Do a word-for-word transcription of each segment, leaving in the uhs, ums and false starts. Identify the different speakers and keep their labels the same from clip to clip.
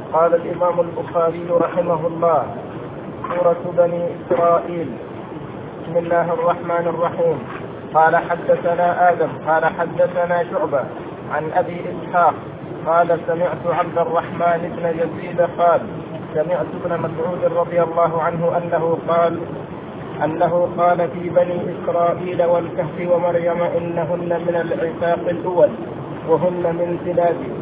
Speaker 1: قال الإمام البخاري رحمه الله: سورة بني إسرائيل. بسم الله الرحمن الرحيم. قال حدثنا آدم قال حدثنا شعبة عن أبي إسحاق قال سمعت عبد الرحمن بن يزيد قال سمعت ابن مسعود رضي الله عنه أنه قال أنه قال في بني إسرائيل والكهف ومريم إنهن من العتاق الأول وهن من تلادي.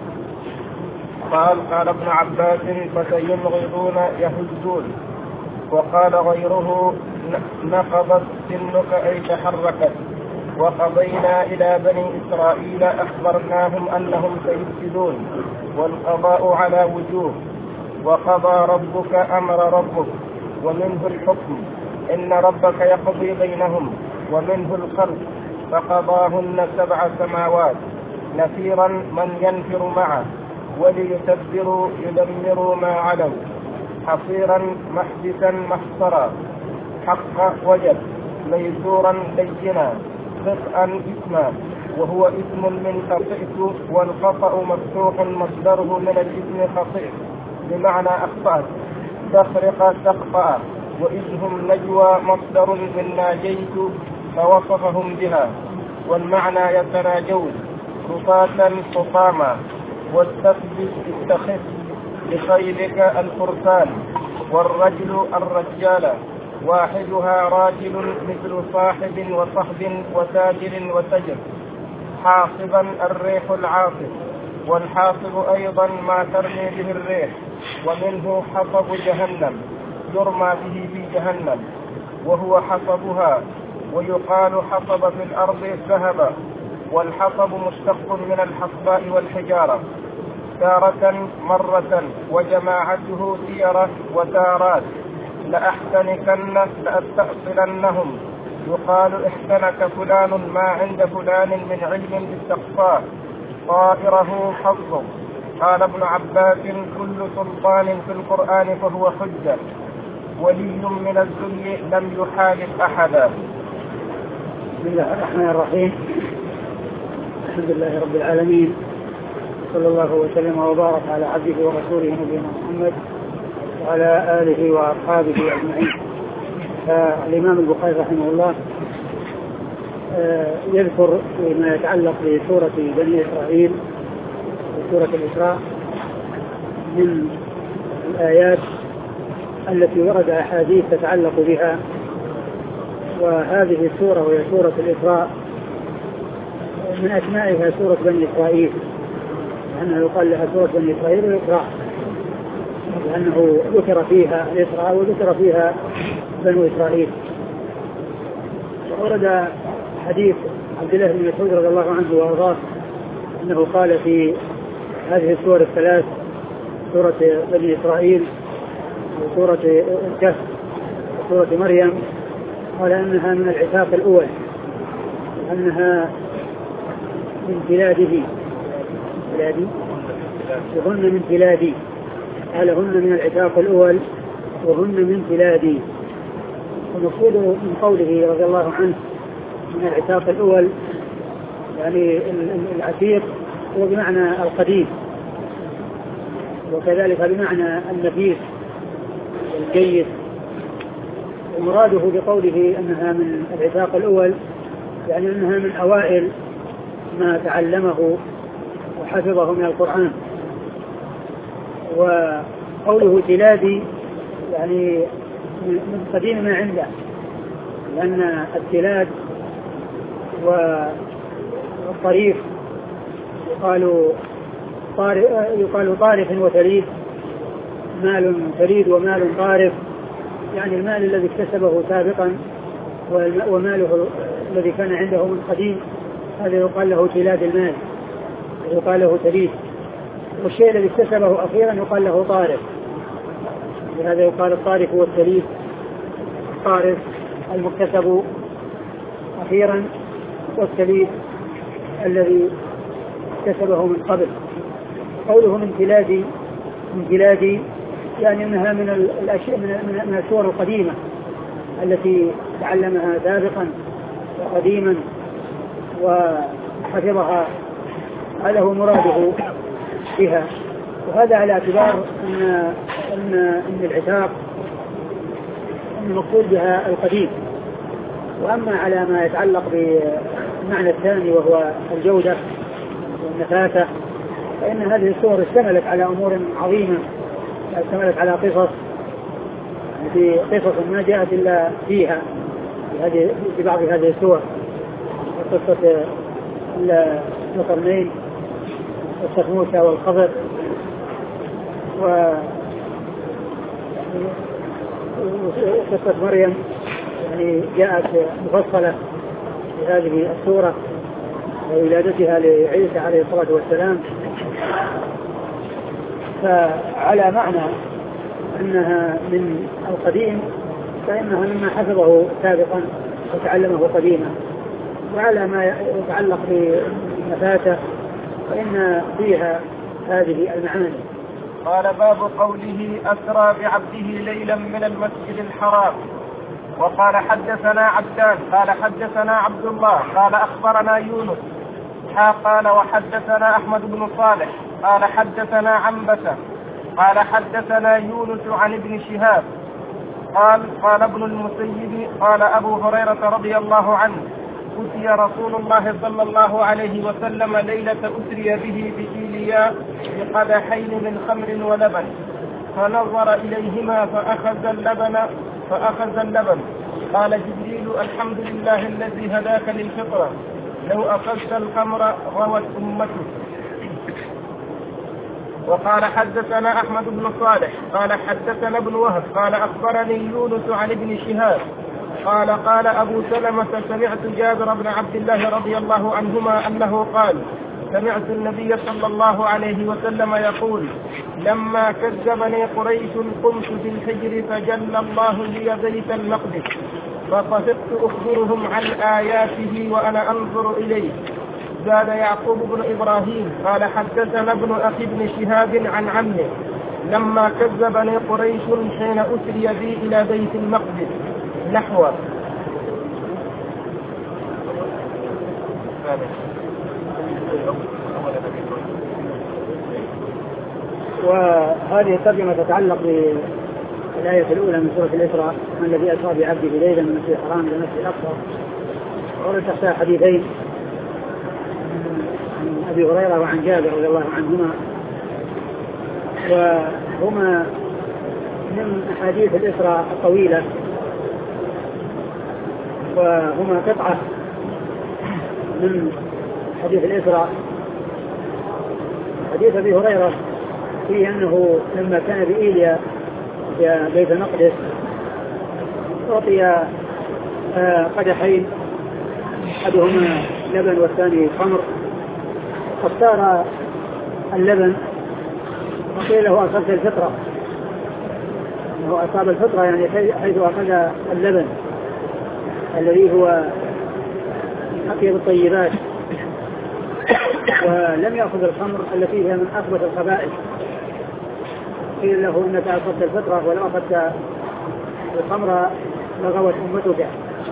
Speaker 1: قال قال ابن عباس: فسينغضون يهزون. وقال غيره: نقضت سنك أي تحركت. وقضينا إلى بني إسرائيل أخبرناهم أنهم سيفسدون والقضاء على وجوه. وقضى ربك أمر ربك ومنه الحكم، إن ربك يقضي بينهم، ومنه الخلق، فقضاهن سبع سماوات نفيرا من ينفر معه، وليتبروا يدمروا ما علوا، حصيرا محدثا محصرا، حق وجب، ميسورا لينا، خطأ إثما، وهو إثم من خطئت، والخطأ مفتوح مصدره من الإثم خطئ بمعنى أخطأت، تخرق تخطأ، وإذهم نجوى مصدر من ناجيت فوصفهم بها، والمعنى يتناجون، رفاة حطاما، واستخبث استخف بخيلك الفرسان، والرجل الرجال، واحدها راجل مثل صاحب وصحب وتاجر وتجر، حاصبا الريح العاصف، والحاصب أيضا ما ترمي به الريح، ومنه حصب جهنم يرمى به في جهنم وهو حصبها، ويقال حصب في الأرض ذهبا، والحصب مشتق من الحصباء والحجارة، تارة مرة، وجماعته سيرة وتارات، لأحتنكن لأستأصلنهم، يقال احتنك فلان ما عند فلان من علم باستقصاء، طائره حظه. قال ابن عباس: كل سلطان في القرآن فهو حجة، ولي من الذل لم يحالف أحدا.
Speaker 2: بسم الله الرحمن الرحيم. الحمد لله رب العالمين، صلى الله وسلم وبارك على عبده ورسوله نبينا محمد وعلى آله وأصحابه أجمعين. فالإمام البخاري رحمه الله يذكر ما يتعلق بسورة بني إسرائيل وسورة الإسراء من الآيات التي ورد أحاديث تتعلق بها. وهذه السورة وهي سورة الإسراء من أسمائها سورة بني إسرائيل، لأنه يقال لها سورة بني إسرائيل والإسراء، لأنه ذكر فيها الإسراء وذكر فيها بنو إسرائيل. ورد حديث عبد الله بن مسعود رضي الله عنه وأرضاه أنه قال في هذه السور الثلاث، سورة بني إسرائيل وسورة الكهف وسورة مريم، قال أنها من العتاق الأول، أنها من بلاده بلادي وهن من بلادي، قال هن من العتاق الأول وهن من بلادي. ومقصود من قوله رضي الله عنه من العتاق الأول يعني العتيق هو بمعنى القديم، وكذلك بمعنى النفيس الجيد. ومراده بقوله أنها من العتاق الأول يعني أنها من أوائل ما تعلمه وحفظه من القرآن. وقوله تلادي يعني من قديم ما عنده، لأن التلاد والطريف يقال طارف, يقال طارف وتليد، مال تليد ومال طارف، يعني المال الذي اكتسبه سابقا وماله الذي كان عنده من قديم، هذا يقال له تلاد المال، يقال له تليد. والشيء الذي اكتسبه أخيرا يقال له طارف، لهذا يقال الطارف والتليد. الطارف المكتسب أخيرا، والتليد الذي اكتسبه من قبل. قوله من تلادي من تلادي يعني أنها من الأشياء من السور القديمة التي تعلمها سابقا وقديما وحفظها، هذا هو مراده بها. وهذا على اعتبار أن أن أن العتاق المقصود بها القديم. وأما على ما يتعلق بالمعنى الثاني وهو الجودة والنفاسة فإن هذه الصور اشتملت على أمور عظيمة، اشتملت على قصص في قصص ما جاءت إلا فيها في, هذه في بعض هذه الصور، قصة القرنين قصة موسى والخضر وقصة مريم يعني جاءت مفصلة في هذه السورة وولادتها لعيسى عليه الصلاة والسلام. فعلى معنى أنها من القديم فإنها مما حفظه سابقا وتعلمه قديما، وعلى ما يتعلق بالنفاسة فإن فيها هذه المعاني.
Speaker 1: قال باب قوله أسرى بعبده ليلا من المسجد الحرام. وقال حدثنا عبدان قال حدثنا عبد الله قال أخبرنا يونس قال وحدثنا أحمد بن صالح قال حدثنا عنبسة قال حدثنا يونس عن ابن شهاب قال قال ابن المسيب قال أبو هريرة رضي الله عنه أتي رسول الله صلى الله عليه وسلم ليلة أسري به بإيليا بقدحين من خمر ولبن فنظر إليهما فأخذ اللبن فأخذ اللبن قال جبريل الحمد لله الذي هداك للفطرة لو أخذت الخمر روت أمته. وقال حدثنا أحمد بن صالح قال حدثنا ابن وهب قال أخبرني يونس عن ابن شهاب قال قال أبو سلمة سمعت جابر بن عبد الله رضي الله عنهما أنه قال سمعت النبي صلى الله عليه وسلم يقول لما كذبني قريش قمت في الحجر فجل الله لي بيت المقدس فطفقت أخبرهم عن آياته وأنا أنظر إليه. زاد يعقوب بن إبراهيم قال حدثنا ابن أخي بن شهاب عن عمه لما كذبني قريش حين أسري بي إلى بيت المقدس نحوه.
Speaker 2: وهذه الترجمة تتعلق بالآية الأولى من سورة الإسراء من الذي أسرى بعبده ليلا من المسجد الحرام إلى المسجد الأقصى. ورد تحتها حديثين عن أبي هريرة وعن جابر رضي الله عنهما، وهما من أحاديث الإسراء الطويلة، وهما قطعة من حديث الإسراء. حديث أبي هريرة فيه أنه لما كان بإيليا في بيت المقدس أعطي قدحين أحدهما لبن والثاني خمر، فاختار اللبن وقيل له أصبت الفطرة، أنه أصاب الفطرة يعني حيث أخذ اللبن الذي هو من أطيب الطيبات، ولم يأخذ الخمر التي هي من أخبث الخبائث. قيل له إنك أصبت الفطرة ولو أخذت الخمر لغوت أمتك.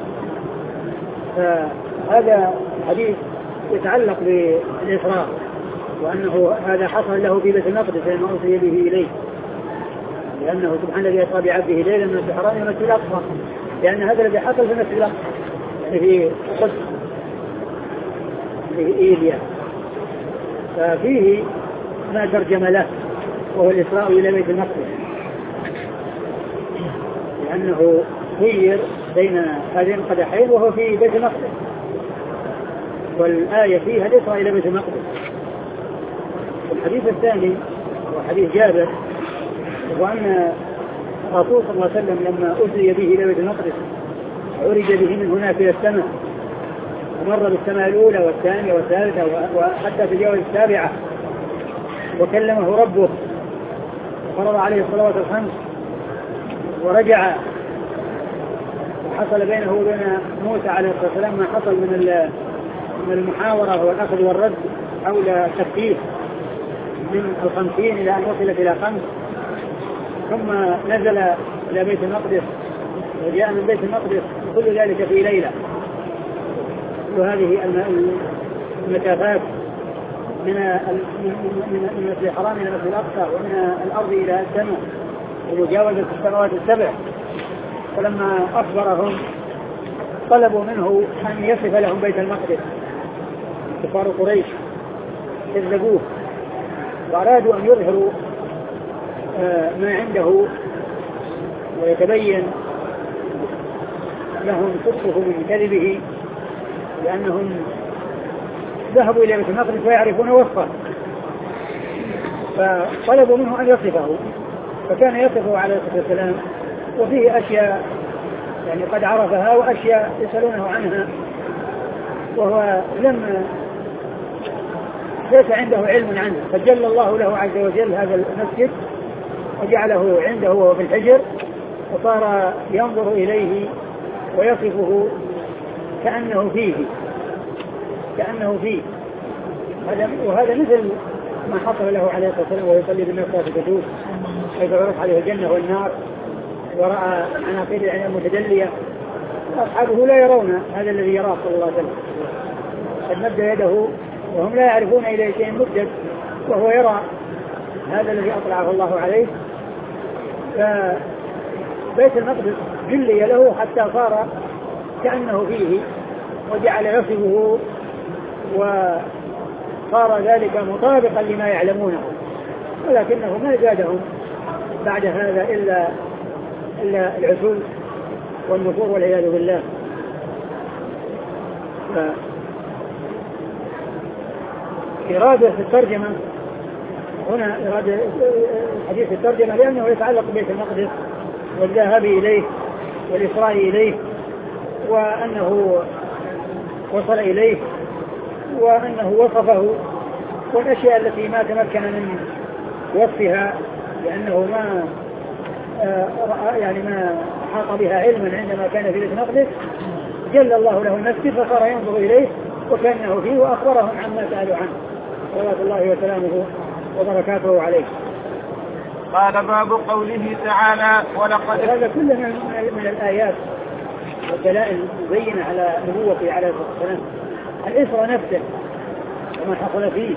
Speaker 2: فهذا الحديث يتعلق بالإسراء، وأنه هذا حصل له في بيت المقدس لما أوصي به إليه، لأنه سبحان الذي أسرى بعبده ليلا من المسجد الحرام إلى المسجد الأقصى، لأن هذا الذي حصل في المسجد الأقصى يعني في قدس في إيليا. ففيه ما ترجم له وهو الإسراء إلى بيت المقدس، لأنه خير بين هذين القدحين وهو في بيت المقدس، والآية فيها الإسراء إلى بيت المقدس. الحديث الثاني وحديث جابر هو أن الرسول صلى الله عليه وسلم لما أسري به إلى بيت المقدس عرج به من هناك إلى السماء، ومر بالسماء الأولى والثانية والثالثة وحتى تجاوز السابعة، وكلمه ربه وفرض عليه الصلوات الخمس، ورجع وحصل بينه وبين موسى عليه الصلاة والسلام ما حصل من من المحاورة والأخذ والرد حول التخفيف من الخمسين إلى أن وصلت إلى خمس، ثم نزل إلى بيت المقدس وجاء من بيت المقدس، وكل ذلك في ليلة. وهذه المسافات من من المسجد الحرام إلى المسجد الأقصى ومن الأرض إلى السماء ومجاوزة السماوات السبع. فلما أخبرهم طلبوا منه أن يصف لهم بيت المقدس. كفار قريش كذبوه وأرادوا أن يظهروا ما عنده ويتبين لهم صدقه من كذبه، لأنهم ذهبوا إلى بيت المقدس ويعرفون وصفه، فطلبوا منه أن يصفه، فكان يصفه عليه الصلاة والسلام وفيه أشياء يعني قد عرفها وأشياء يسألونه عنها، وهو لم ليس عنده علم عنه، فجل الله له عز وجل هذا المسجد وجعله عنده وهو في الحجر، وصار ينظر إليه ويصفه كأنه فيه كأنه فيه هذا. وهذا مثل ما حصل له عليه الصلاة والسلام وهو يصلي بالناس في الكتوب، حيث عرف عليه الجنة والنار ورأى عناقيد العين المتجلية، وأصحابه لا يرون هذا الذي يراه صلى الله عليه وسلم، قد مد يده وهم لا يعرفون إليه شيء مدد، وهو يرى هذا الذي أطلعه الله عليه. فبيت المقدس جلي له حتى صار كأنه فيه، وجعل يصفه وصار ذلك مطابقا لما يعلمونه، ولكنه ما زادهم بعد هذا إلا إلا العسول والنفور والعياذ بالله. إرادة الترجمة هنا إرادة حديث الترجمة لأنه يتعلق ببيت المقدس والذهاب إليه والإسراء إليه، وأنه وصل إليه وأنه وصفه، والأشياء التي ما تمكن من وصفها لأنه ما رأى يعني ما حاط بها علما عندما كان في بيت المقدس، جل الله له المسجد فصار ينظر إليه وكأنه فيه، وأخبرهم عما سألوا عنه صلوات الله وسلامه وبركاته عليه.
Speaker 1: قال باب قوله تعالى ولقد
Speaker 2: هذا كله من الآيات والدلائل المبينة على نبوته عليه الصلاة والسلام. الإسراء نفسه وما حصل فيه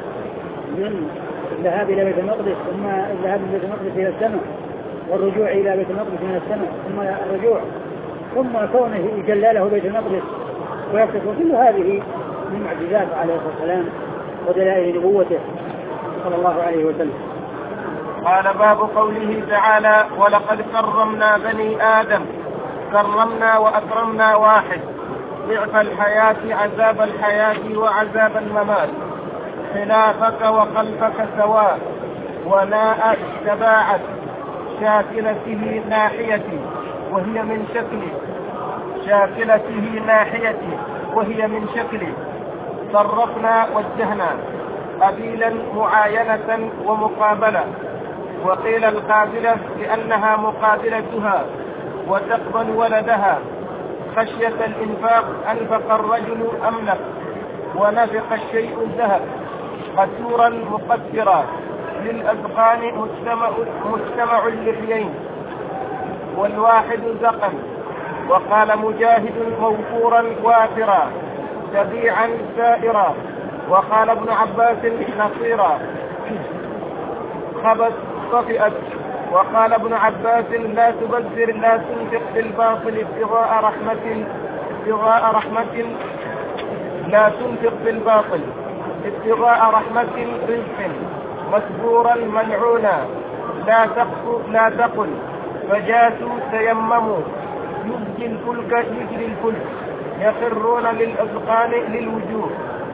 Speaker 2: من الذهاب إلى بيت المقدس ثم الذهاب من بيت المقدس إلى السماء والرجوع إلى بيت المقدس من السماء ثم الرجوع ثم كونه جلاله بيت المقدس ويكتب، كل هذه من معجزات عليه الصلاة والسلام ودلائل نبوته صلى الله عليه وسلم.
Speaker 1: قال باب قوله تعالى ولقد كرمنا بني آدم، كرمنا وأكرمنا واحد، ضعف الحياة عذاب الحياة وعذاب الممات، خلافك وخلفك سواء، وناء تباعت، شاكلته ناحيتي وهي من شكلي، شاكلته ناحيتي وهي من شكلي، صرفنا وجهنا، قبيلا معاينة ومقابلة، وقيل القابلة لأنها مقابلتها وتقبل ولدها، خشية الإنفاق أنفق الرجل أملك، ونفق الشيء الذهب، قسورا مقصرا، للأذقان مجتمع, مجتمع اللحيين، والواحد زقا. وقال مجاهد موفورا وافرا، تبيعا سائرا. وقال ابن عباس نصيرا، خبت طفئت. وقال ابن عباس لا تبذر لا تنفق بالباطل ابتغاء رحمة ابتغاء رحمة لا تنفق بالباطل ابتغاء رحمة رزق، مسبورا ملعونا، لا تقل لا تقل فجاسوا تيمموا، يجري الفلك يجري الفلك، يخرون للأذقان للوجوه.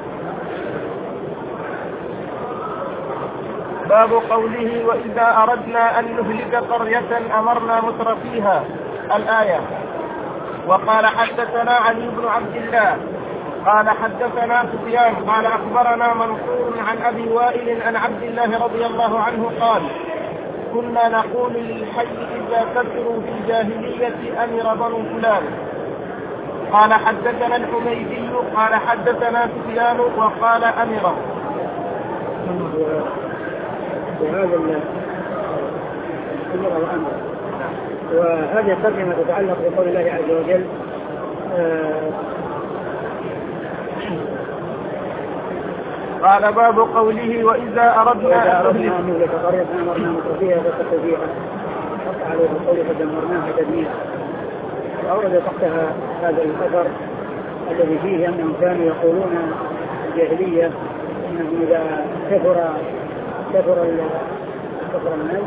Speaker 1: باب قوله وإذا أردنا أن نهلك قرية أمرنا مترفيها، الآية. وقال حدثنا علي بن عبد الله قال حدثنا سفيان قال أخبرنا منصور عن أبي وائل عن عبد الله رضي الله عنه قال كنا نقول للحي إذا كثروا في الجاهلية أمر بنو فلان. قال حدثنا الحميدي قال حدثنا سفيان وقال أمر.
Speaker 2: وهذا الأمر وهذه الترجمة تتعلق بقول الله عز وجل
Speaker 1: قال باب قوله وإذا أردنا
Speaker 2: أن نهلك قرية أمرنا مترفيها فسقوا فيها حق عليها القول فدمرناها تدميرا. وأورد تحتها هذا الأثر الذي فيه أنهم كانوا يقولون الجاهلية أنهم إذا كثر كثر كثر المال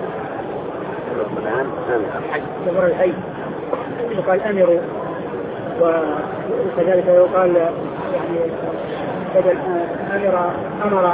Speaker 2: كثر الحي يقال أمروا، وكذلك يقال يعني بدل أمر أمر.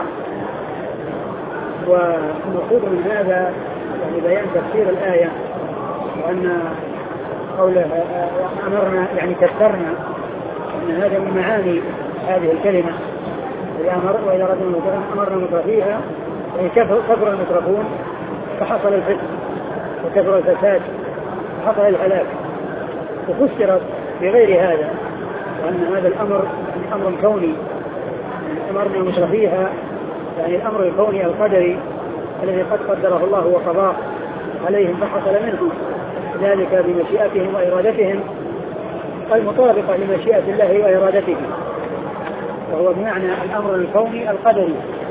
Speaker 2: والمقصود من هذا يعني بيان تفسير الآية، وأن قوله أمرنا يعني كثرنا، أن هذا من معاني هذه الكلمة. وإذا أردنا أمرنا مترفيها يعني كثر المترفون فحصل الفتن وكثر الفساد وحصل الهلاك. وفسرت بغير هذا، وأن هذا الأمر يعني أمر كوني، يعني أمرنا مترفيها يعني الأمر الكوني القدري الذي قد قدره الله وقضاه عليهم فحصل منهم ذلك بمشيئتهم وإرادتهم المطابقة لمشيئة الله وإرادته، وهو بمعنى الأمر الكوني القدري.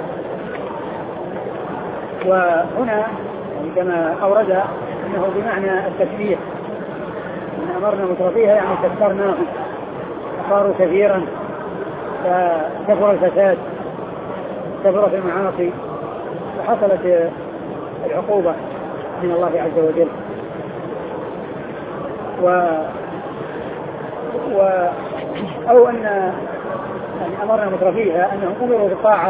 Speaker 2: وهنا كما أورد أنه بمعنى التكبير، أن أمرنا مترفيها يعني كثرناهم فصاروا كثيرا، فكثر الفساد كثر في المعاصي وحصلت العقوبة من الله عز وجل. و... و... أو أن يعني أمرنا مترفيها أنهم أمروا بالطاعة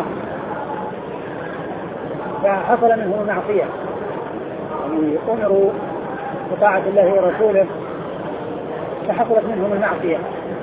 Speaker 2: فحصل منهم المعصية، يعني أمروا بطاعة الله ورسوله فحصلت منهم المعصية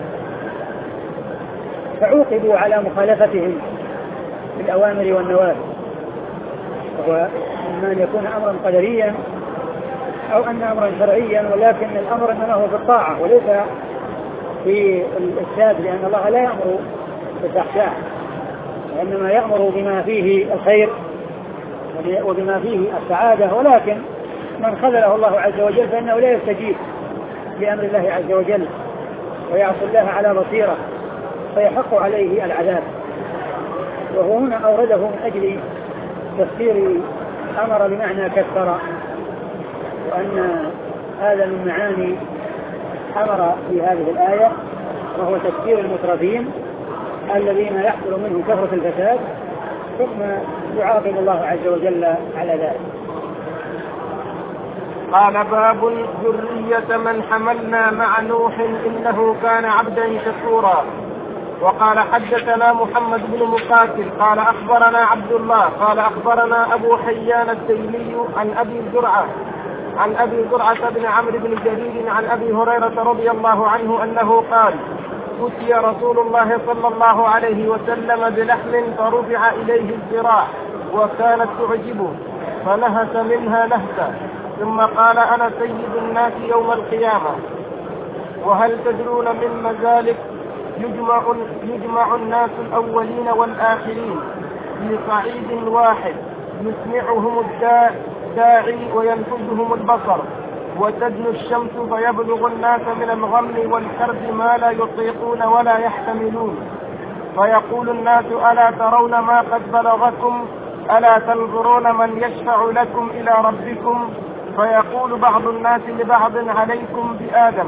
Speaker 2: فعوقبوا على مخالفتهم بالأوامر والنواهي، وهو إما أن يكون أمرا قدريا أو أن أمرا شرعيا، ولكن الأمر إنما هو بالطاعة وليس في الإفساد، لأن الله لا يأمر بالفحشاء وإنما يأمر بما فيه الخير وبما فيه السعادة. ولكن من خذله الله عز وجل فإنه لا يستجيب لأمر الله عز وجل ويعصي الله على بصيرة فيحق عليه العذاب. وهو هنا أورده من أجل تفسير أمر بمعنى كثر، وأن هذا من معاني أمر في هذه الآية، وهو تكثير المترفين الذين يحصل منهم كثرة الفساد ثم يعاقب الله عز وجل على ذلك.
Speaker 1: قال باب ذرية من حملنا مع نوح إنه كان عبدا شكورا. وقال حدثنا محمد بن مقاتل قال أخبرنا عبد الله قال أخبرنا أبو حيان التيمي عن أبي زرعة عن أبي زرعة بن عمرو بن جرير عن أبي هريرة رضي الله عنه أنه قال أتي رسول الله صلى الله عليه وسلم بلحم فرفع إليه الذراع وكانت تعجبه فنهس منها نهسا ثم قال أنا سيد الناس يوم القيامة. وهل تدرون من مذلك يجمع, يجمع الناس الأولين والآخرين في صعيد واحد يسمعهم الداعي وينفذهم البصر وتدنو الشمس فيبلغ الناس من الغم والكرب ما لا يطيقون ولا يحتملون فيقول الناس ألا ترون ما قد بلغكم ألا تنظرون من يشفع لكم إلى ربكم فيقول بعض الناس لبعض عليكم بآدم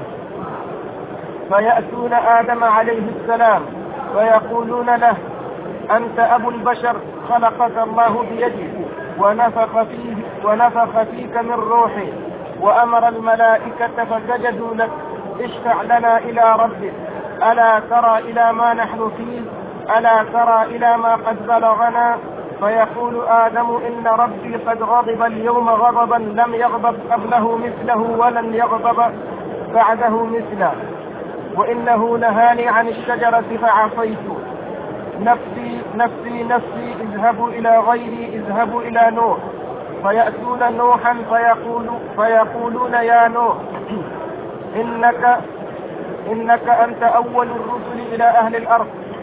Speaker 1: فيأتون آدم عليه السلام فيقولون له أنت أبو البشر خلقك الله بيده ونفخ فيه ونفخ فيك من روحه وأمر الملائكة فسجدوا لك اشفع لنا إلى ربك ألا ترى إلى ما نحن فيه ألا ترى إلى ما قد بلغنا فيقول آدم إن ربي قد غضب اليوم غضبا لم يغضب قبله مثله ولن يغضب بعده مثله وإنه نهاني عن الشجرة فعصيت نفسي نفسي نفسي اذهبوا إلى غيري اذهبوا إلى نوح فيأتون نوحا فيقول فيقولون يا نوح إنك إنك أنت أول الرسل إلى أهل الأرض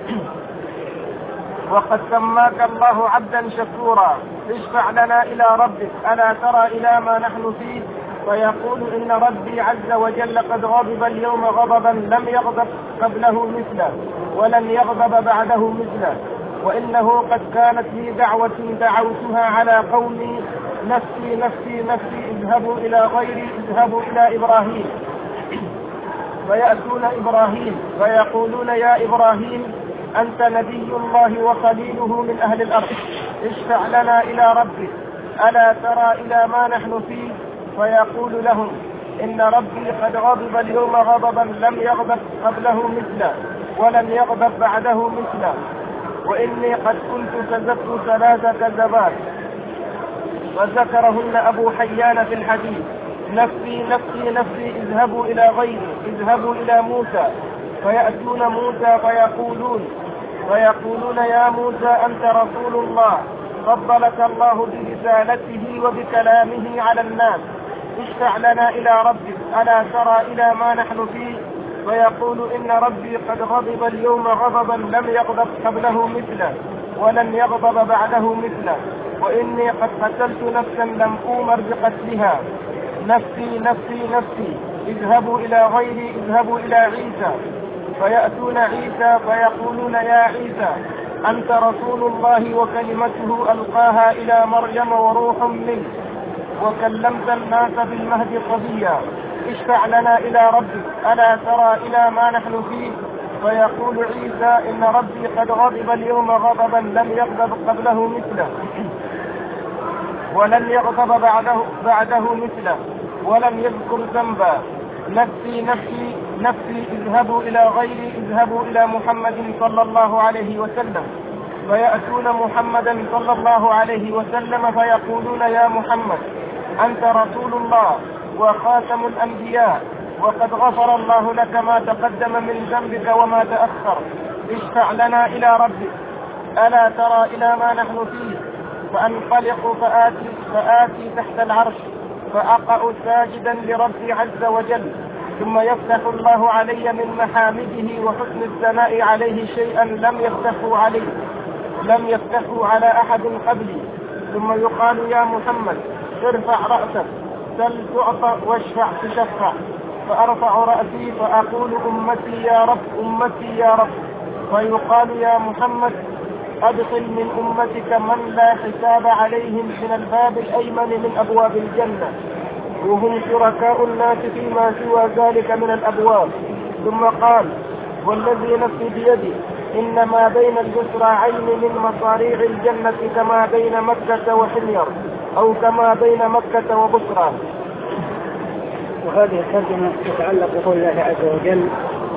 Speaker 1: وقد سماك الله عبدا شكورا اشفع لنا إلى ربك ألا ترى إلى ما نحن فيه فيقول إن ربي عز وجل قد غضب اليوم غضبا لم يغضب قبله مثله ولن يغضب بعده مثله وإنه قد كانت لي دعوة دعوتها على قومي نفسي نفسي نفسي اذهبوا إلى غيري اذهبوا إلى إبراهيم. فيأتون إبراهيم فيقولون يا إبراهيم أنت نبي الله وخليله من أهل الأرض اشفع لنا إلى ربك ألا ترى إلى ما نحن فيه؟ فيقول لهم إن ربي قد غضب اليوم غضبا لم يغضب قبله مثله ولم يغضب بعده مثله، وإني قد كنت كذبت ثلاث كذبات. وذكرهن أبو حيان في الحديث نفسي نفسي نفسي اذهبوا إلى غيري اذهبوا إلى موسى. فيأتون موسى فيقولون فيقولون يا موسى أنت رسول الله فضلك الله برسالته وبكلامه على الناس اشفع لنا إلى ربك ألا ترى إلى ما نحن فيه؟ فيقول إن ربي قد غضب اليوم غضبا لم يغضب قبله مثله ولن يغضب بعده مثله، وإني قد قتلت نفسا لم أؤمر بقتلها نفسي نفسي نفسي اذهبوا إلى غيري اذهبوا إلى عيسى. فيأتون عيسى فيقولون يا عيسى أنت رسول الله وكلمته ألقاها إلى مريم وروح منه وكلمت الناس في المهد صبيا اشفع لنا إلى ربك ألا ترى إلى ما نحن فيه؟ فيقول عيسى إن ربي قد غضب اليوم غضبا لم يغضب قبله مثله ولن يغضب بعده, بعده مثله ولم يذكر ذنبا نفسي نفسي نفسي اذهبوا إلى غيري اذهبوا إلى محمد صلى الله عليه وسلم. فيأتون محمدا صلى الله عليه وسلم فيقولون يا محمد أنت رسول الله وخاتم الأنبياء وقد غفر الله لك ما تقدم من ذنبك وما تأخر اشفع لنا إلى ربك ألا ترى إلى ما نحن فيه؟ فأنطلق فآتي, فآتي تحت العرش فأقع ساجدا لربي عز وجل، ثم يفتح الله علي من محامده وحسن الثناء عليه شيئا لم يفتحوا عليه لم يفتحوا على أحد قبلي، ثم يقال يا محمد ارفع رأسك سل تعطى واشفع تشفع. فأرفع رأسي فأقول أمتي يا رب أمتي يا رب. فيقال يا محمد أدخل من أمتك من لا حساب عليهم من الباب الأيمن من أبواب الجنة وهم شركاء الناس فيما سوى ذلك من الأبواب. ثم قال والذي نفسي بيدي إن ما بين الجسرعين من مصاريع الجنة كما بين مكة وحمير أو كما بين مكة وبصرى.
Speaker 2: وهذه الترجمة تتعلق بقول الله عز وجل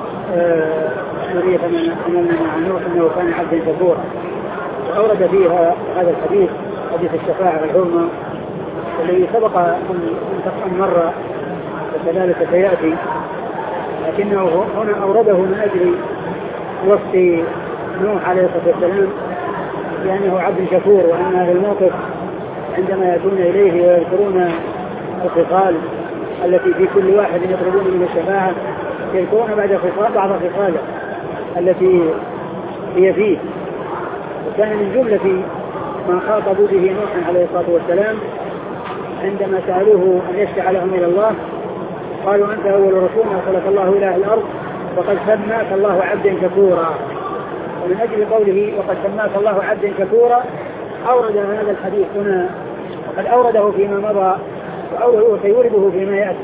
Speaker 2: سورية من عن نوح أنه كان عبدا شكورا، وأورد فيها هذا الحديث حديث الشفاعة العظمى الذي سبق أن مر وكذلك سيأتي، لكنه هنا أورده من أجل وصف نوح عليه الصلاة والسلام لأنه عبد شكور، وأن هذا الموقف عندما يأتون إليه ويذكرون الخصال التي في كل واحد يطلبون من الشفاعة يذكرون بعد خصال بعض خصاله التي هي فيه. وكان من جملة ما خاطبوا به نوح عليه الصلاة والسلام عندما سألوه أن يشفع لهم إلى الله قالوا أنت أول رسول أرسلك الله إلى الأرض وقد سماك الله عبدا شكورا. ومن أجل قوله وقد سماك الله عبدا شكورا أورد هذا الحديث هنا، وقد أورده فيما مضى وسيورده فيما يأتي.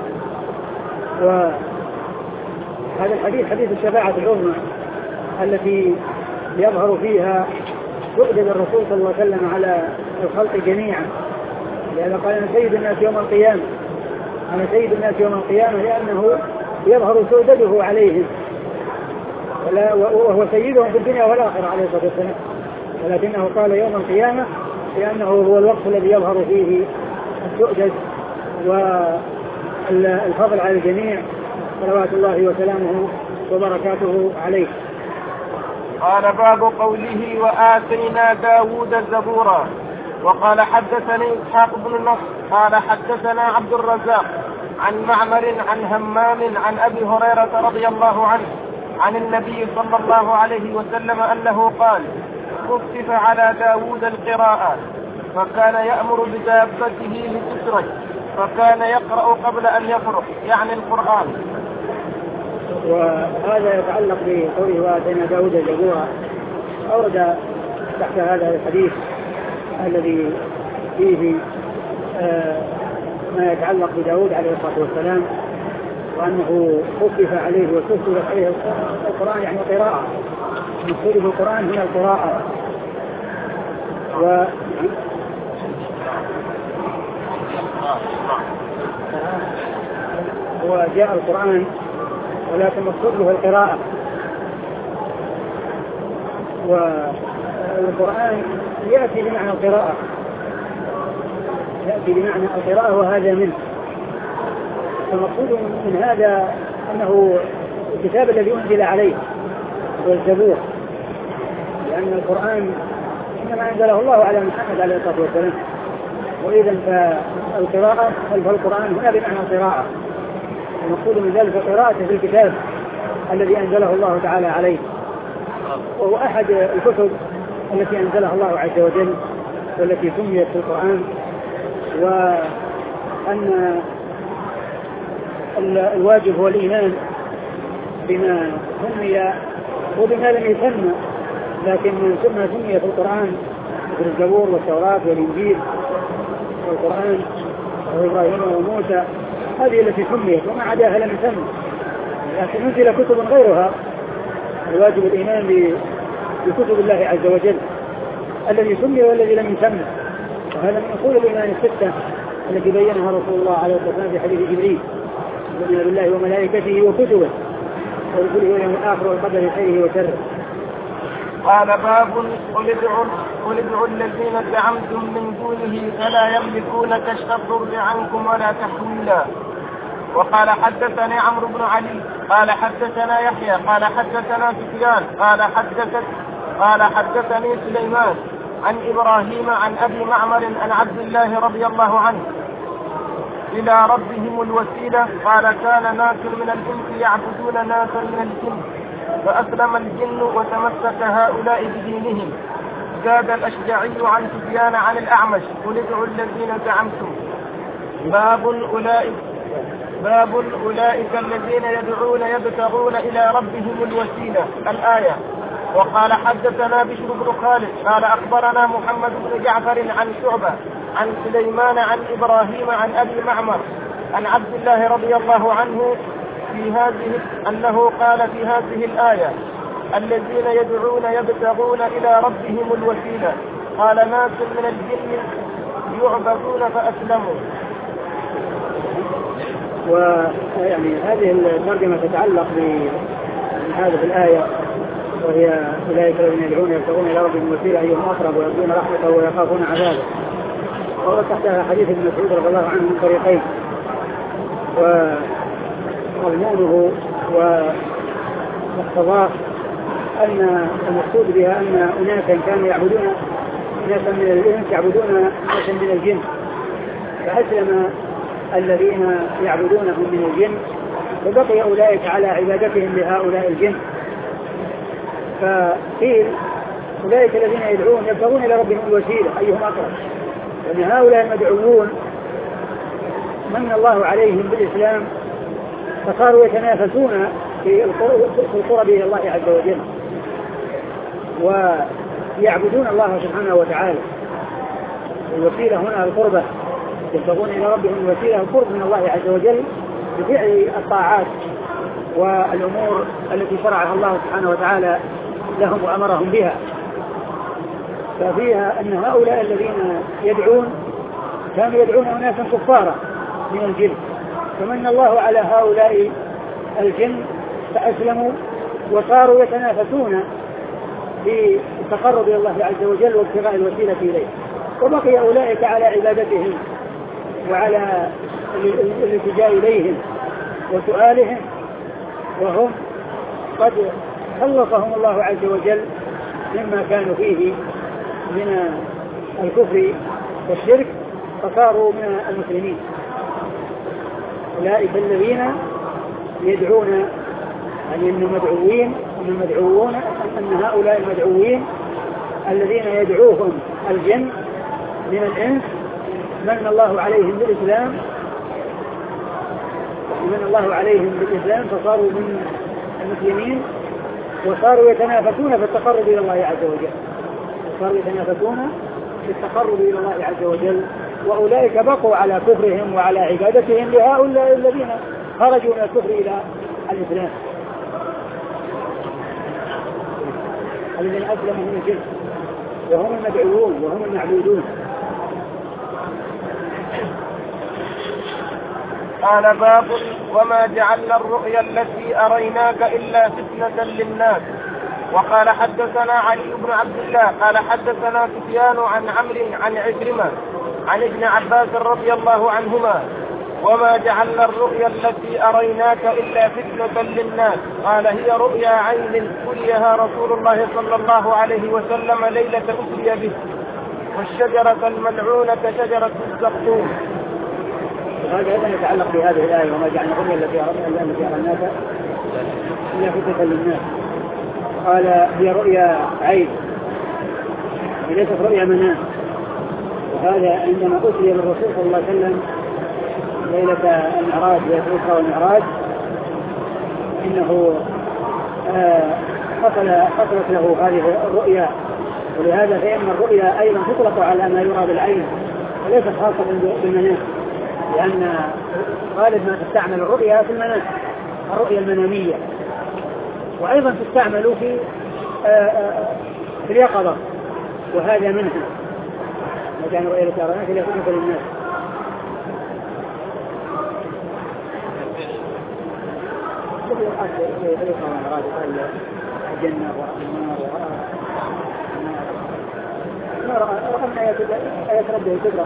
Speaker 2: وهذا الحديث حديث الشفاعة العظمى التي يظهر فيها سؤدد الرسول صلى الله عليه وسلم على الخلق جميعا، لأنه قال أنا سيد الناس يوم القيامة أنا سيد الناس يوم القيامة لأنه يظهر سؤدده عليهم وهو سيدهم في الدنيا والآخرة عليه الصلاة والسلام، ولكنه قال يوم القيامة لأنه هو الوقت الذي يظهر فيه السؤدد والفضل على الجميع صلوات الله وسلامه وبركاته عليه.
Speaker 1: قال باب قوله وآتينا داود زبورا. وقال حدثني إسحاق بن النصر قال حدثنا عبد الرزاق عن معمر عن همام عن أبي هريرة رضي الله عنه عن النبي صلى الله عليه وسلم أنه قال خفف على داود القراءات فكان يأمر بدابته لتسرج فكان يقرأ قبل أن يفرغ يعني القرآن.
Speaker 2: وهذا يتعلق بقوله وآتينا داود زبورا. أورد تحت هذا الحديث الذي فيه آه ما يتعلق بداود عليه الصلاة والسلام، وأنه خفف عليه وكفف عليه القرآن يعني قراءة، المقصود بالقرآن هنا القراءة. و وجاء القرآن ولكن مقصود له القراءة، والقرآن يأتي بمعنى القراءة، يأتي بمعنى القراءة وهذا منه. فالمقصود من هذا أنه الكتاب الذي أنزل عليه هو الزبور، لأن القرآن إنما أنزله الله على محمد عليه الصلاة والسلام، وإذا فالقراءة فالقرآن هنا بمعنى القراءة، المقصود من ذلك قراءته في الكتاب الذي أنزله الله تعالى عليه، وهو أحد الكتب التي أنزلها الله عز وجل والتي سميت في القرآن. وأن الواجب هو الإيمان بما سمي وبما لم يسمى، لكن ثم سمي في القرآن مثل الزبور والتوراة والإنجيل والقرآن وإبراهيم وموسى، هذه التي سميت، وما عداها لم يسمى، لكن نزل كتب غيرها. الواجب الإيمان بكتب الله عز وجل الذي سمي والذي لم يسمى، وهذا من أصول الإيمان الستة التي بينها رسول الله عليه الصلاة والسلام في حديث جبريل: نؤمن بالله وملائكته وكتبه ورسله واليوم الآخر والقدر خيره وشره.
Speaker 1: قال: باب قل ادعوا قل ادعوا الذين زعمتم من دونه فلا يملكون كشف الضر عنكم ولا تحويلا. وقال: حدثني عمرو بن علي قال حدثنا يحيى قال حدثنا سفيان قال حدثت قال حدثني سليمان عن إبراهيم عن أبي معمر عن عبد الله رضي الله عنه إلى ربهم الوسيلة قال: كان ناس من الإنس يعبدون ناسا من الجن فأسلم الجن وتمسك هؤلاء بدينهم. زاد الأشجعي عن سفيان عن الأعمش: قل ادعوا الذين زعمتم. باب أولئك باب أولئك الذين يدعون يبتغون إلى ربهم الوسيلة. الآية. وقال: حدثنا بشر بن خالد قال أخبرنا محمد بن جعفر عن شعبة عن سليمان عن إبراهيم عن أبي معمر عن عبد الله رضي الله عنه في هذه أنه قال في هذه الآية: الذين يدعون يبتغون إلى ربهم الوسيلة. قال: ناس من الجن يعبدون فأسلموا.
Speaker 2: ويعني هذه الترجمة تتعلق بهذه الآية، وهي أولئك الذين يدعون يبتغون إلى ربهم الوسيلة أيهم أقرب ويرجون رحمته ويخافون عذابه. وهو تحتها حديث ابن مسعود رضي الله عنه من طريقين، ومضمونه ومقتضاه أن المقصود بها أن أناسا كانوا يعبدون ناسا من الإنس يعبدون ناسا من الجن، فأسلم الذين يعبدونهم من الجن وبقي أولئك على عبادتهم لهؤلاء الجن. فقيل: أولئك الذين يدعون يبتغون إلى ربهم الوسيلة أيهم أقرب، لأن هؤلاء المدعوون من الله عليهم بالإسلام فصاروا يتنافسون في القرب إلى الله عز وجل ويعبدون الله سبحانه وتعالى. الوسيلة هنا القربة، يبتغون إلى ربهم الوسيلة القرب من الله عز وجل بفعل الطاعات والأمور التي شرعها الله سبحانه وتعالى لهم وأمرهم بها. ففيها أن هؤلاء الذين يدعون كانوا يدعون أناسا كفارا من الجن، فمن الله على هؤلاء الجن فأسلموا وصاروا يتنافسون في التقرب إلى الله عز وجل وابتغاء الوسيلة إليه، وبقي أولئك على عبادتهم وعلى الالتجاء إليهم وسؤالهم، وهم قد خلصهم الله عز وجل مما كانوا فيه من الكفر والشرك فصاروا من المسلمين. أولئك الذين يدعون يعني أن المدعوين أن المدعوون أن هؤلاء المدعوين الذين يدعوهم الجن من الإنس من الله عليهم بالإسلام من الله عليهم بالإسلام فصاروا من المسلمين، وصاروا يتنافسون في التقرب إلى الله عز وجل وصاروا يتنافسون في التقرب إلى الله عز وجل. وأولئك بقوا على كفرهم وعلى عبادتهم لهؤلاء الذين خرجوا من الكفر إلى الإسلام الذين أسلموا من الشرك وهم المدعوون وهم المعبودون.
Speaker 1: قال باب وما جعلنا الرؤيا التي أريناك إلا فتنة للناس. وقال حدثنا علي بن عبد الله قال حدثنا سفيان عن عمرو عن عكرمة عن ابن عباس رضي الله عنهما وما جعلنا الرؤيا التي أريناك إلا فتنة للناس قال هي رؤيا عين أريها رسول الله صلى الله عليه وسلم ليلة أسري به والشجرة الملعونة شجرة الزقوم.
Speaker 2: هذا أيضا يتعلق بهذه الآية وما جعلنا الرؤيا التي أريناك إلا فتنة للناس. قال هي رؤيا عين ليست رؤيا منام. وهذا عندما أسري بالرسول صلى الله عليه وسلم ليلة المعراج والإسراء والمعراج إنه حصل حصلت له هذه الرؤيا. ولهذا فإن الرؤيا أيضا تطلق على ما يرى بالعين وليست خاصة بالمنام لأن غالب ما تستعمل الرؤيا في المنام الرؤيا المنامية وأيضا تستعمل في في اليقظة وهذا منها وكان رؤيا الكرامات لا فتنة للناس. الجنة والنار ما رأى آيات ربه الكبرى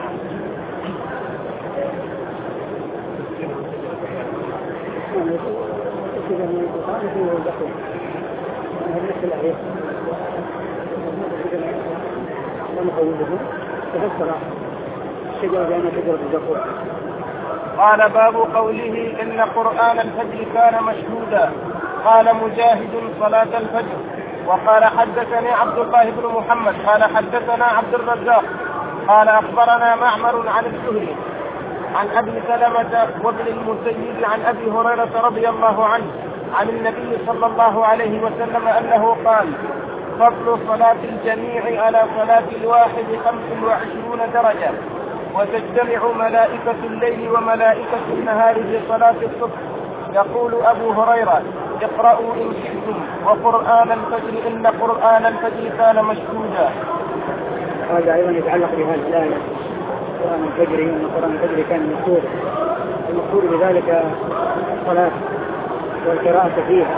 Speaker 1: قال باب قوله إن قرآن الفجر كان مشهودا. قال مجاهد صلاة الفجر. وقال حدثني عبد الله بن محمد قال حدثنا عبد الرزاق قال أخبرنا معمر عن الزهري عن أبي سلمة وابن المسيب عن أبي هريرة رضي الله عنه عن النبي صلى الله عليه وسلم أنه قال فضل صلاة الجميع على صلاة الواحد خمس وعشرون درجة وتجتمع ملائكة الليل وملائكة النهار في صلاة الصبح. يقول أبو هريرة اقرأوا إن شئتم وقرآن الفجر إن قرآن الفجر كان مشهودا.
Speaker 2: هذا أيضا يتعلق بهذه الآية قرآن الفجر إن قرآن الفجر كان مشهودا. المقصود بذلك الصلاة والقراءة فيها.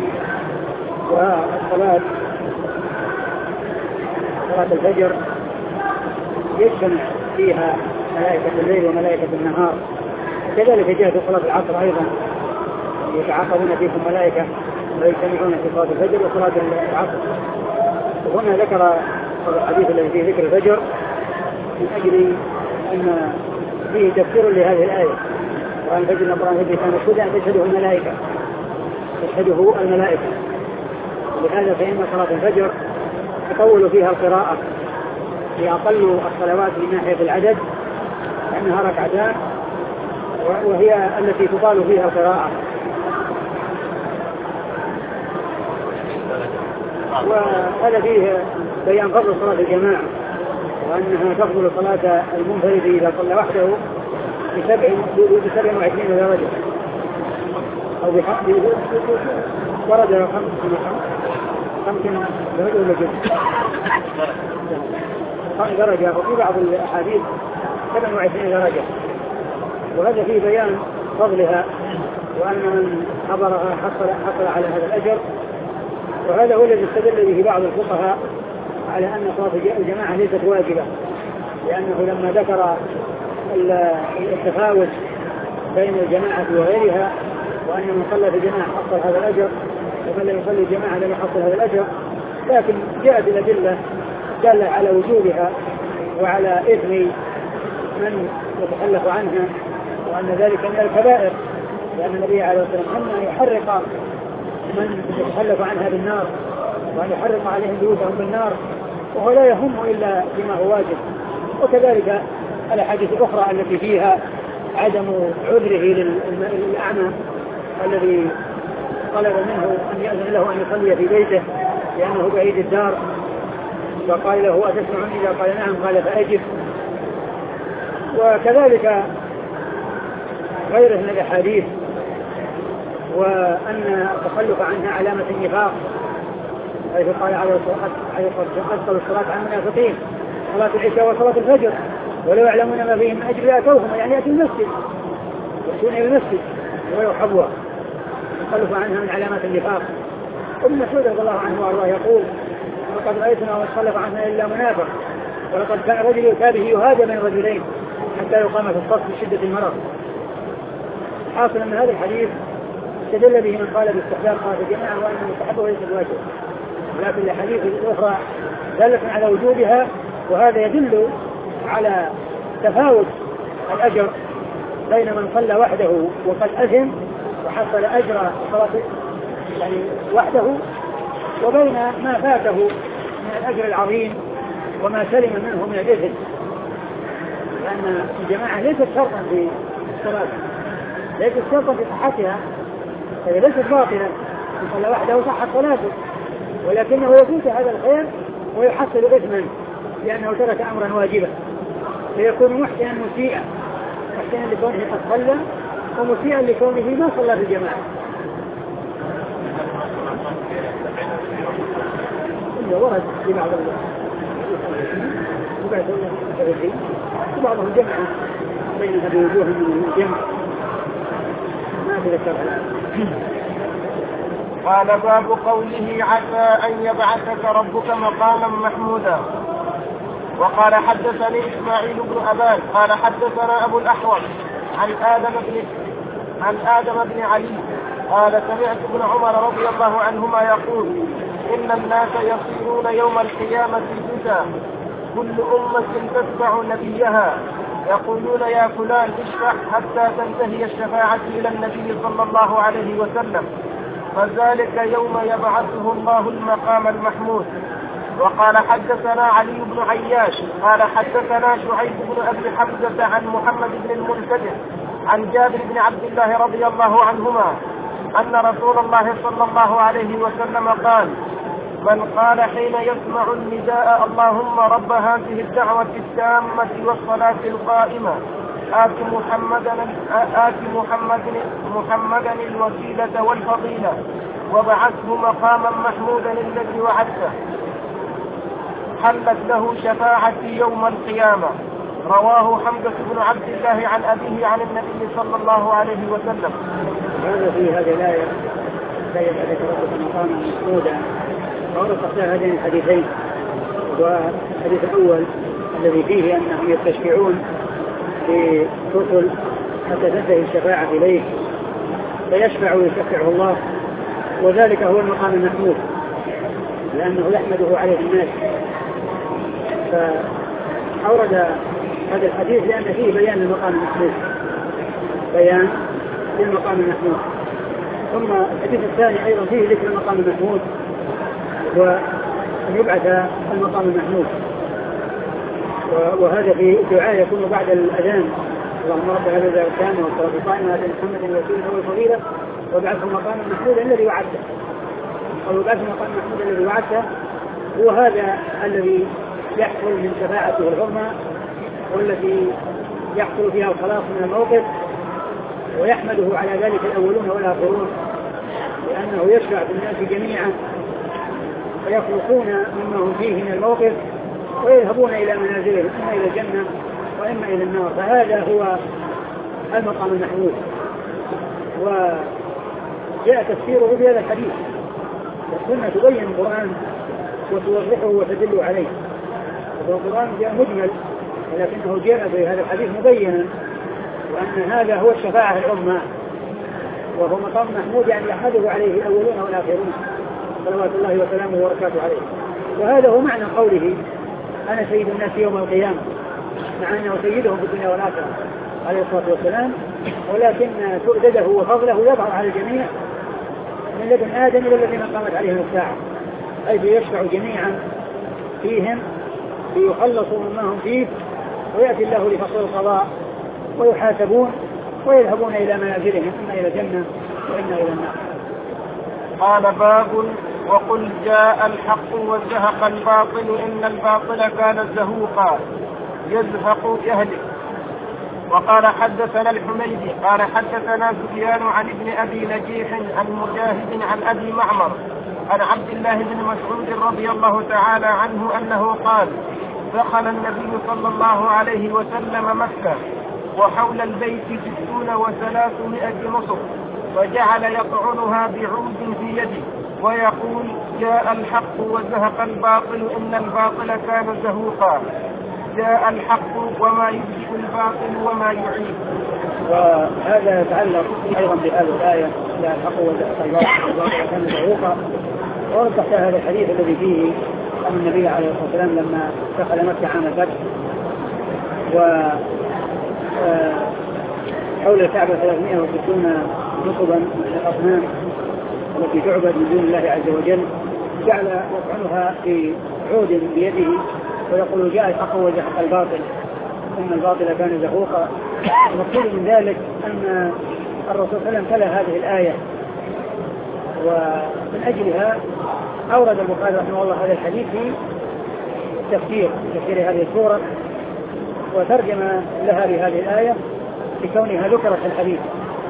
Speaker 2: والصلاة صلاة الفجر يجتمع فيها ملائكة الليل وملائكة النهار. كذلك جاءت صلاة العصر أيضا يتعاقبون فيكم ملائكة ويجتمعون في صلاة الفجر وصلاة العصر. وهنا ذكر الحديث الذي فيه ذكر الفجر من أجل أن فيه تفسير لهذه الآية وأن الفجر إن قرآن الفجر كان مشهودا أن تشهده الملائكة تشهده الملائكة. لهذا فإن صلاة الفجر تطول فيها القراءة هي أقل الصلوات من ناحية العدد لأنها ركعتان وهي التي تطال فيها القراءة. وهذا فيه بيان فضل صلاة الجماعة وأنها تفضل صلاة المنفرد إذا صلى وحده بسبع وعشرين درجة أو بحق ورد خمس خمس درجة ولا جزء درجة وفي بعض الأحاديث سبع وعشرين درجة. وهذا فيه بيان فضلها وأن من حضرها حصل, حصل على هذا الأجر. وهذا هو الذي استدل به بعض الفقهاء على أن صلاة الجماعة ليست واجبة لأنه لما ذكر التفاوت بين الجماعة وغيرها وأن من صلى في الجماعة حصل هذا الأجر ومن لم يصلي الجماعة لم يحصل هذا الأجر. لكن جاءت الأدلة دالة على وجوبها وعلى إثم من يتخلف عنها وأن ذلك من الكبائر لأن النبي عليه الصلاة والسلام أن يحرق من يتخلف عنها بالنار وأن يحرق عليهم بيوتهم بالنار وهو لا يهم إلا بما هو واجب. وكذلك الأحاديث الأخرى التي فيها عدم عذره للأعمى الذي طلب منه أن يأذن له أن يصلي في بيته لأنه بعيد الدار، فقال له أتسمعني؟ إذا قال نعم قال فأجب. وكذلك غيره من الأحاديث، وأن التخلف عنها علامة النفاق، حيث قال عليه الصلاة والسلام عن المنافقين صلاة العشاء وصلاة الفجر ولو يعلمون ما فيهم من أجل لأتوهم، يعني يأتي المسجد يأتون إلى المسجد ويحبوها. التخلف عنها من علامات النفاق. ابن مسعود رضي الله عنه وارضاه يقول وقد رأيتنا وما تخلف عنها إلا منافق، ولقد كان رجل يتابه يهادى من رجلين حتى يقام في الصف بشدة المرض. حاصل أن هذا الحديث استدل به من قال باستحباب صلاة الجماعة وأنه مستحب وليس بواجب، ولكن الحديث الأخرى دالة على وجوبها، وهذا يدل على تفاوت الأجر بين من صلى وحده وقد أذن وحصل أجر صلاة يعني وحده، وبين ما فاته من الأجر العظيم وما سلم منه من الإثم، لأن الجماعة ليست شرطا في الصلاة، ليست شرطا في صحتها، فهي ليست باطلة، من صلى وحده صحت صلاته، ولكنه يفوت هذا الخير ويحصل إثما لأنه ترك أمرا واجبا، فيكون محسنا مسيئا، محسنا لكونه قد صلى ومسيئا لكونه ما صلى في الجماعة. ورد في بعض وبعضهم جمع بينها بوجوه من الجمع ما تذكر.
Speaker 1: قال باب قوله عسى أن يبعثك ربك مقاما محمودا. وقال حدثني إسماعيل بن أبان قال حدثنا أبو الأحوص عن آدم بن عن آدم بن علي قال سمعت ابن عمر رضي الله عنهما يقول إن الناس يصيرون يوم القيامة جثا كل أمة تتبع نبيها يقولون يا فلان اشفع حتى تنتهي الشفاعة إلى النبي صلى الله عليه وسلم، فذلك يوم يبعثه الله المقام المحمود. وقال حدثنا علي بن عياش قال حدثنا شعيب بن أبي حمزة عن محمد بن المنكدر عن جابر بن عبد الله رضي الله عنهما أن رسول الله صلى الله عليه وسلم قال من قال حين يسمع النداء اللهم رب هذه الدعوة التامة والصلاة القائمة آت محمدا آت محمدا محمدا الوسيلة والفضيلة وبعثه مقاما محمودا الذي وعدته حلت له شفاعتي يوم القيامة. رواه حمزة بن عبد الله عن أبيه عن النبي صلى الله عليه وسلم.
Speaker 2: هذا في هذه الآية لا يبعثك ربك مقاما محمودا، ورد هذين الحديثين. والحديث الأول الذي فيه أنهم يستشفعون برسل حتى تنتهي الشفاعة إليه فيشفع ويشفعه الله، وذلك هو المقام المحمود لأنه يحمده عليه الناس. فأورد هذا الحديث لأن فيه بيان للمقام المحمود، بيان للمقام المحمود. ثم الحديث الثاني أيضا فيه ذكر المقام المحمود وأن يبعث المقام المحمود، وهذا في دعاء يكون بعد الأذان اللهم رب هذا الدعوة التامة والصلاة القائمة آت محمد الوسيلة والفضيلة وابعثه المقام المحمود الذي وعدته، أو يبعث المقام المحمود الذي وعدته. وهذا الذي يحصل من شفاعته العظمى والتي يحصل فيها الخلاص من الموقف، ويحمده على ذلك الأولون والآخرون لأنه يشفع في الناس جميعا ويخلصون مما هم فيه من الموقف ويذهبون إلى منازلهم إما إلى الجنة وإما إلى النار. فهذا هو المقام المحمود، وجاء تفسيره بهذا الحديث، والسنة تبين القرآن وتوضحه وتدل عليه. والقرآن جاء مجمل ولكنه جاء في هذا الحديث مبينا، وأن هذا هو الشفاعة العظمى وهو مقام محمود يعني يحمده عليه الأولون والآخرون صلوات الله وسلامه وبركاته عليه. وهذا هو معنى قوله أنا سيد الناس يوم القيامة، مع أنه سيدهم في الدنيا والآخرة عليه الصلاة والسلام، ولكن سؤدده وفضله يظهر على الجميع من لدن آدم إلى الذين قامت عليهم الساعة، حيث يشفع جميعا فيهم ليخلصوا مما هم فيه، ويأتي الله لفصل القضاء ويحاسبون ويذهبون إلى منازلهم إما إلى الجنة وإما إلى النار.
Speaker 1: قال باب وقل جاء الحق وزهق الباطل إن الباطل كان زهوقا يزهق يهلك. وقال حدثنا الحميدي قال حدثنا سفيان عن ابن أبي نجيح عن مجاهد عن أبي معمر عن عبد الله بن مسعود رضي الله تعالى عنه أنه قال دخل النبي صلى الله عليه وسلم مكة وحول البيت ستون وثلاثمائة نصر فجعل يطعنها بعود في يده ويقول جاء الحق وزهق الباطل إن الباطل كان زهوقا جاء الحق وما يبدئ الباطل وما يعيد.
Speaker 2: وهذا يتعلق أيضا بهذه الآية جاء الحق وزهق الباطل كان زهوقا. ورد تحت هذا الحديث الذي فيه أن النبي عليه الصلاة والسلام لما دخل مكة عام الفتح وحول الكعبة ثلاثمائة وستون نصبا من الأصنام التي تعبد من دون الله عز وجل جعل يطعنها في عود بيده ويقول جاء الحق وزهق الباطل إن الباطل كان زهوقا. المقصود من ذلك أن الرسول صلى الله عليه وسلم تلا هذه الآية ومن أجلها أورد البخاري رحمه الله هذا الحديث في تفسير تفسير هذه السورة وترجم لها بهذه الآية بكونها ذكرت في الحديث.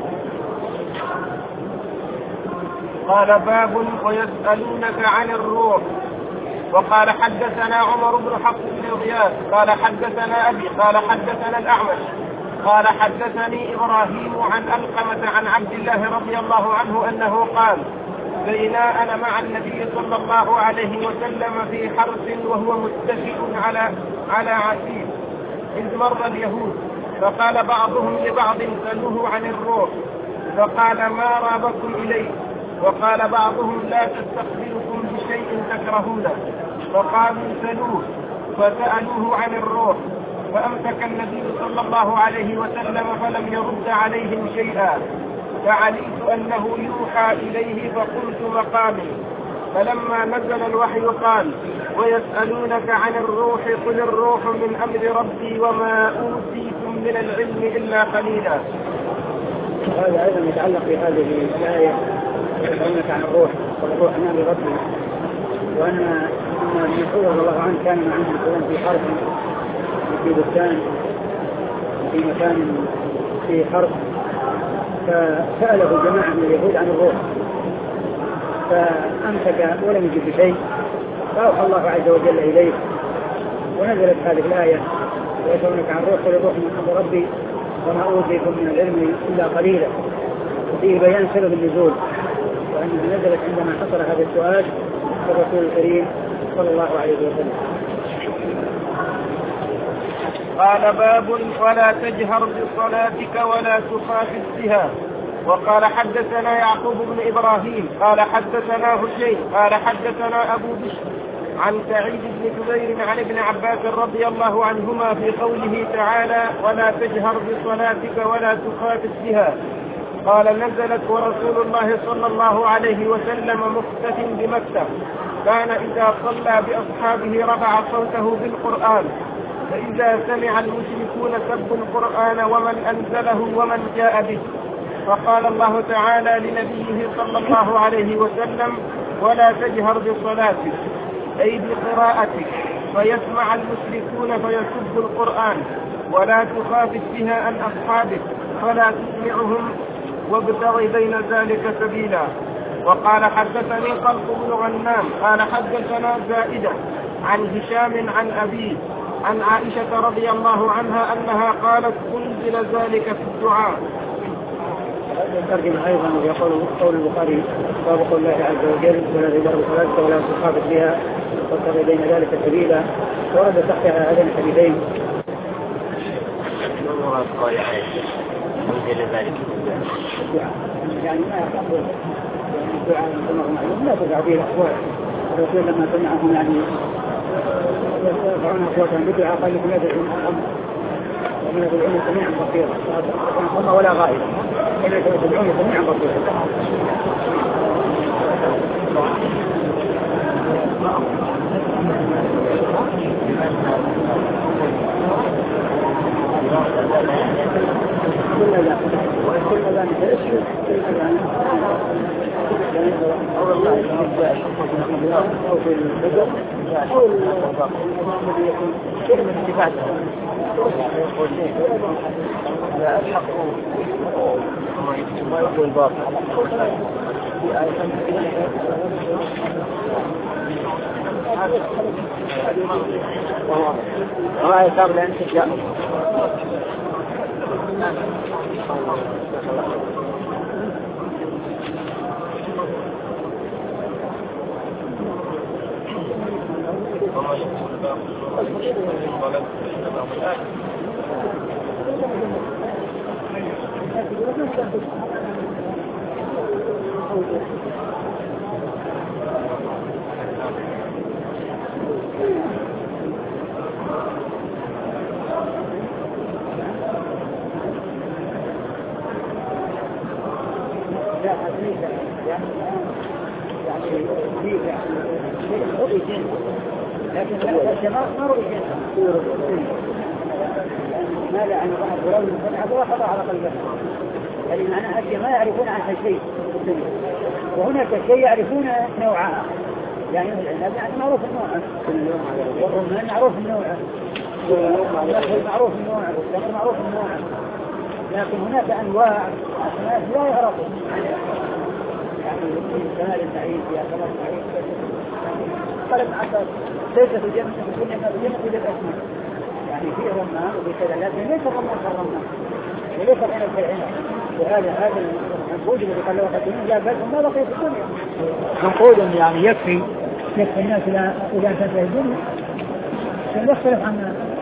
Speaker 1: قال باب ويسألونك عن الروح. وقال حدثنا عمر بن حفص بن غياث قال حدثنا أبي قال حدثنا الأعمش قال حدثني إبراهيم عن ألقمة عن عبد الله رضي الله عنه أنه قال بينا أنا مع النبي صلى الله عليه وسلم في حرس وهو متكئ على على عتيق إذ مر اليهود فقال بعضهم لبعض سلوه عن الروح فقال ما رابكم إليه وقال بعضهم لا تستقبلكم بشيء تكرهونه فقالوا سلوه فسألوه عن الروح فأمسك النبي صلى الله عليه وسلم فلم يرد عليهم شيئا فعلمت أنه يوحى إليه فقلت مقامي فلما نزل الوحي قال ويسألونك عن الروح قل الروح من أمر ربي وما أوتيتم من العلم إلا قليلا.
Speaker 2: هذا أيضا يتعلق بهذه الآية يسألونك عن الروح قل الروح من أمر ربي وأن ابن مسعود رضي الله عنه كان مع النبي صلى الله عليه وسلم في حرب في بستان في مكان في حرب فسأله جماعة من اليهود عن الروح فأمسك ولم يجب شيء فأوحى الله عز وجل إليه ونزلت هذه الآية ويسألونك عن الروح قل الروح من أمر ربي وما أوتيتم من العلم إلا قليلا. وفيه بيان سبب النزول وأنها نزلت عندما حصل هذا السؤال الرسول الكريم صلى الله عليه وسلم.
Speaker 1: قال باب ولا تجهر بصلاتك ولا تخافت بها. وقال حدثنا يعقوب بن إبراهيم قال حدثنا هشيم قال حدثنا أبو بشر عن سعيد بن جبير عن ابن عباس رضي الله عنهما في قوله تعالى ولا تجهر بصلاتك ولا تخافت بها قال نزلت ورسول الله صلى الله عليه وسلم مختف بمكة كان إذا صلى بأصحابه رفع صوته بالقرآن فإذا سمع المشركون سبوا القرآن ومن أنزله ومن جاء به فقال الله تعالى لنبيه صلى الله عليه وسلم ولا تجهر بصلاتك أي بقراءتك فيسمع المشركون فيسبوا القرآن ولا تخافت بها عن أصحابك فلا تسمعهم وابتغ بين ذلك سبيلا. وقال حدثني خلف بن غنام قال حدثنا زائدة عن هشام عن أبيه عن عائشة رضي الله عنها أنها قالت أنزل ذلك في الدعاء.
Speaker 2: ترجم أيضا يقول قول البخاري باب قول الله عز وجل ولا تجهر بصلاتك ولا تخافت بها وابتغ بين ذلك سبيلا. ورد تحتها هذين الحديثين.
Speaker 1: أنزل ذلك
Speaker 2: يعني ما يقول الدعاء معلوم لا ترجع به الأصوات. الرسول لما سمعهم يعني يرفعون أصواتهم بالدعاء قال لكم يدعون الأمر ومن يدعون سميعا بصيرا هم ولا غائب إن يدعون سميعا بصيرا. كل ذلك كل ذلك كل ذلك أو في البدر أو الذي يكون شيء من انتفاعته لا الحق ما يقول الباطل ما يصاب لأن تجاء لكن الجماعة ما رؤي جنة ما لا عن بعض ولو من خطأ على قلبه يعني معنى الجماعة يعرفون عن شيء وهناك شيء يعرفون نوعها يعني العنب يعني معروف النوع والرمان معروف النوع والنخل معروف النوع والتمر معروف النوع لكن هناك أنواع أسماء لا يعرفون يعني كمال النعيم يا كمال النعيم قال ابن عباس ليس في الجنة في الدنيا في الجنة في الأسماء يعني في رمان وفي كذا لكن ليس الرمان كالرمان وليس العنب كالعنب وهذا هذا المنقود الذي قال له قدمين لا بل ما بقي في الدنيا منقود يعني يكفي يكفي الناس إلى إلى أن تنتهي الدنيا يختلف عن